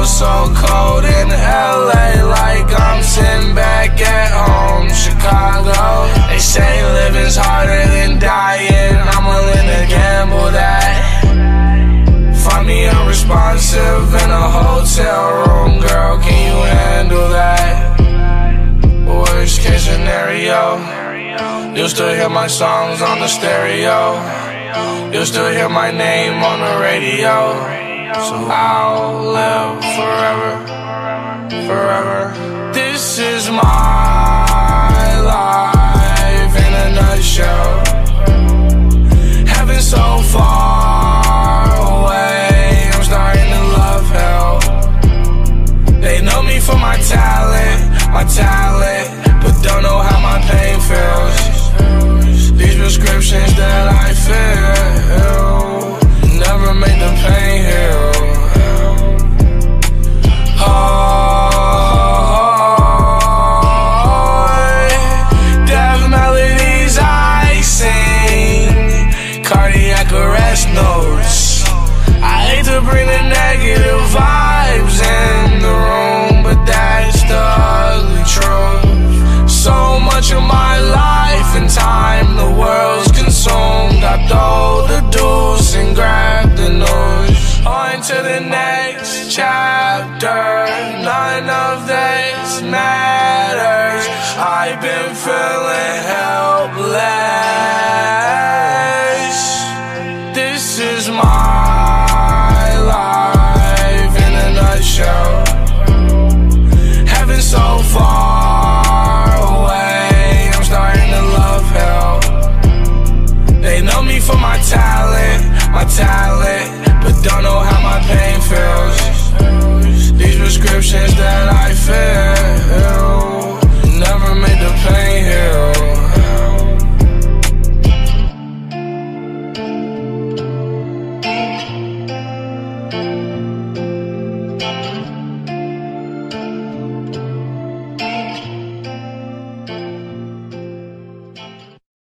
feel so cold in LA, like I'm sitting back at home. Chicago, they say living's harder than dying. I'm willing to gamble that. Find me unresponsive in a hotel room, girl, can you handle that? Worst case scenario, you'll still hear my songs on the stereo. You'll still hear my name on the radio. So I'll live forever, forever. This is my life in a nutshell. Heaven so far away, I'm starting to love hell. They know me for my talent, but don't know how my pain feels. These prescriptions that I feel never make the pain heal. Death melodies I sing, cardiac arrest notes. I hate to bring the negative vibes in the room, but that's the ugly truth. So much of my life and time, the world's consumed. I throw the deuce and grab the news. On to the next chapter, none of this matters. I've been feeling helpless. This is my life in a nutshell. Heaven so far away, I'm starting to love hell. They know me for my talent, but don't know how my pain feels. These prescriptions that I feel never made the pain heal.